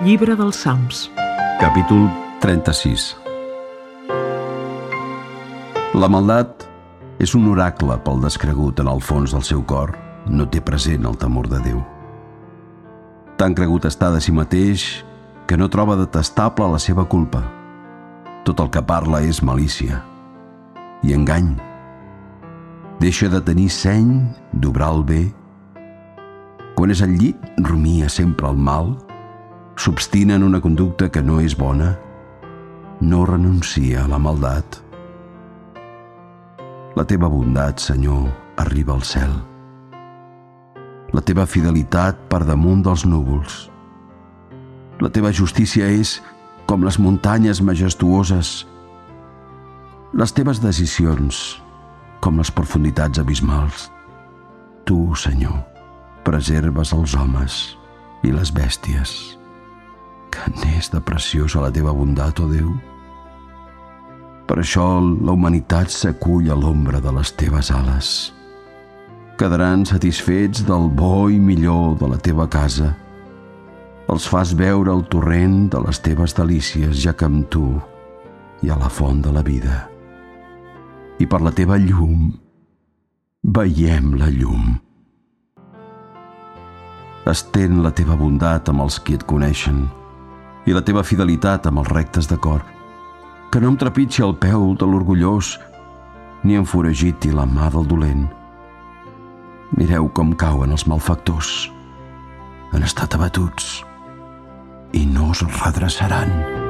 Llibre dels Salms. Capítol 36. La maldat és un oracle pel descregut. En el fons del seu cor no té present el temor de Déu. Tan cregut està de si mateix que no troba detestable la seva culpa. Tot el que parla és malícia i engany. Deixa de tenir seny d'obrar el bé. Quan és al llit, rumia sempre el mal. S'obstina en una conducta que no és bona. No renuncia a la maldat. La teva bondat, Senyor, arriba al cel. La teva fidelitat per damunt dels núvols. La teva justícia és com les muntanyes majestuoses. Les teves decisions com les profunditats abismals. Tu, Senyor, preserves els homes i les bèsties. Que n'és de preciosa la teva bondat, oh Déu. Per això la humanitat s'acull a l'ombra de les teves ales. Quedaran satisfets del bo i millor de la teva casa. Els fas veure el torrent de les teves delícies, ja que amb tu hi ha la font de la vida. I per la teva llum veiem la llum. Estén la teva bondat amb els que et coneixen i la teva fidelitat amb els rectes de cor. Que no em trepitgi el peu de l'orgullós ni enforagiti la mà del dolent. Mireu com cauen els malfactors. Han estat abatuts i no es redreçaran.